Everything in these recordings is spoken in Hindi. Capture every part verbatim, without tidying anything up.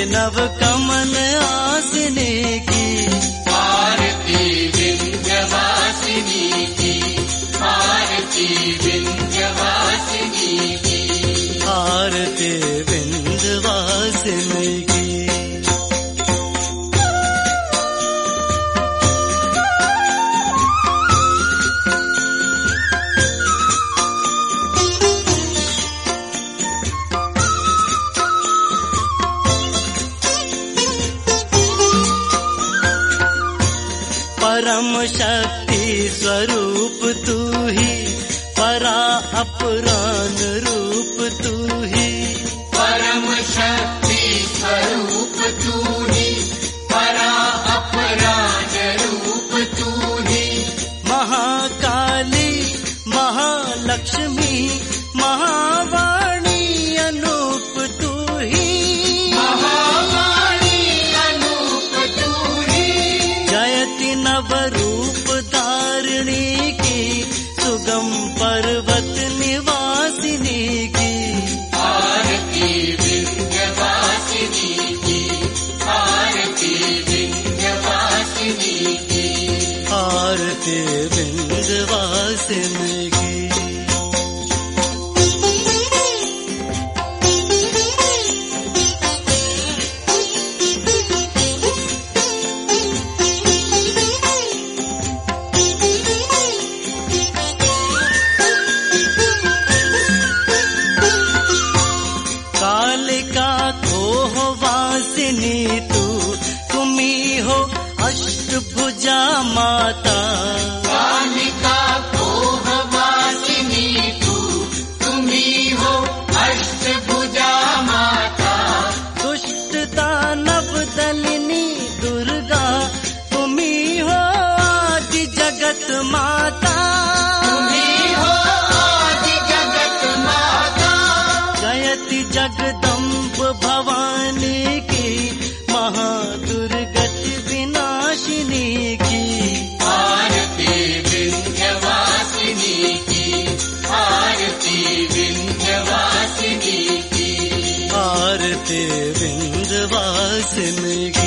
नव कमल आसने की, आरती विंध्यवासिनी की, आरती विंध्यवासिनी की, आरती विंध्यवासिनी की। परम शक्ति स्वरूप तू ही, परा अपरान रूप तू ही, परम शक्ति स्वरूप तू ही, परा अपरान रूप तू ही, महाकाली महालक्ष्मी महावाणी अनूप तू ही, महावाणी अनूप तू ही, जयति नवरूप धारिणी की, सुगम पर्वत निवासिनी की, आरती विंध्यवासिनी की, आरती विंध्यवासिनी की, आरती विंध्यवासिनी की। कालिका खोह वासिनी तू, तुम्ही हो अष्टभुजा माता, कालिका खोह वासिनी तू, तुम्ही हो अष्टभुजा माता, दुष्ट दानव दलिनी दुर्गा, तुम्ही हो आदि जगत माता, तुम्ही हो आदि जगत माता, जयति जगदम्ब भवानी की, महादुर्गति विनाशिनी की, आरती विंध्यवासिनी की, आरती विंध्यवासिनी की, आरती विंध्यवासिनी की।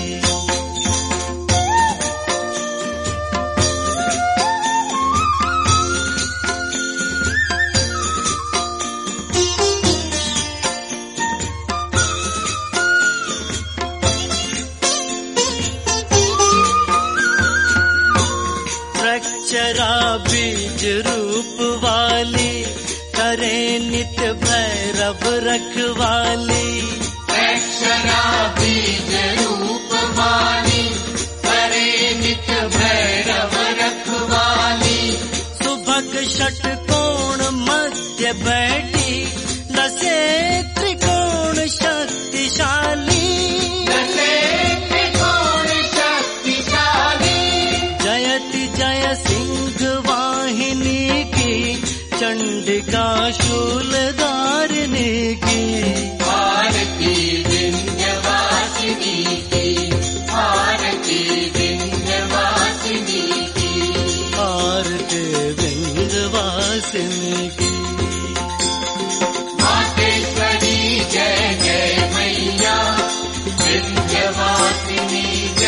अक्षरा बीज रूप वाली, करे नित्य भैरव रखवाली, अक्षरा बीज रूप वाली, करे नित्य भैरव रखवाली, सुभग षटकोण मध्य बैठी, लसे त्रिकोण शक्तिशाली, लसे त्रिकोण शक्तिशाली, जयति जय सिंह वाहिनी की, चंडिका शूलधारिणी की, आरती विंध्यवासिनी की, आरती विंध्यवासिनी की, आरती विंध्यवासिनी की। मातेश्वरी जय जय मैया, विंध्यवासिनी जय